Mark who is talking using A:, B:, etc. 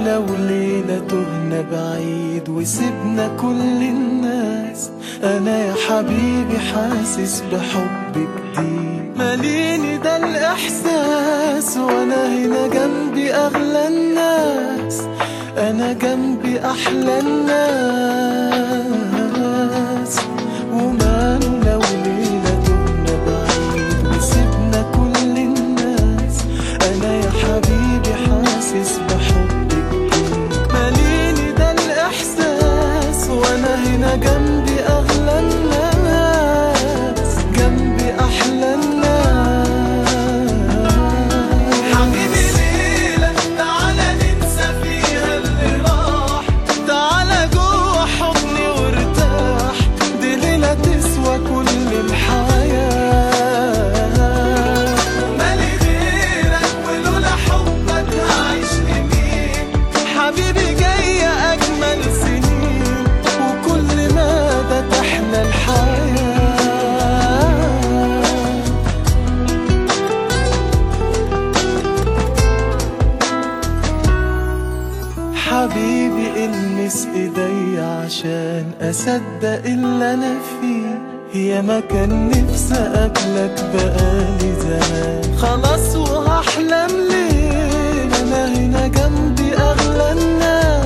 A: لو ليلة تهنا بعيد وسبنا كل الناس، أنا يا حبيبي حاسس بحب جديد ماليني ده الإحساس، وأنا هنا جنبي أغلى الناس، أنا جنبي أحلى الناس. وماله لو ليلة تهنا بعيد وسبنا كل الناس، أنا يا حبيبي حاسس بحب جديد ماليني ده الإحساس، وأنا هنا جنبي أغلى الناس، جنبي أحلى الناس. حبيبي ليلة تعالى ننسى فيها اللي راح، تعالى جوه حضني وارتاح، دي ليلة تسوى كل الحياة. مالي غيرك ولولا حبك هعيش لمين، حبيبي جاية أجمل سنين، وكل مدى تحلى الحياة. حبيبي المس ايدي عشان اصدق اللي انا فيه، يا ما كان نفسي اقابلك بقالي زمان، خلاص وهحلم ليه، انا هنا جنبي اغلى الناس.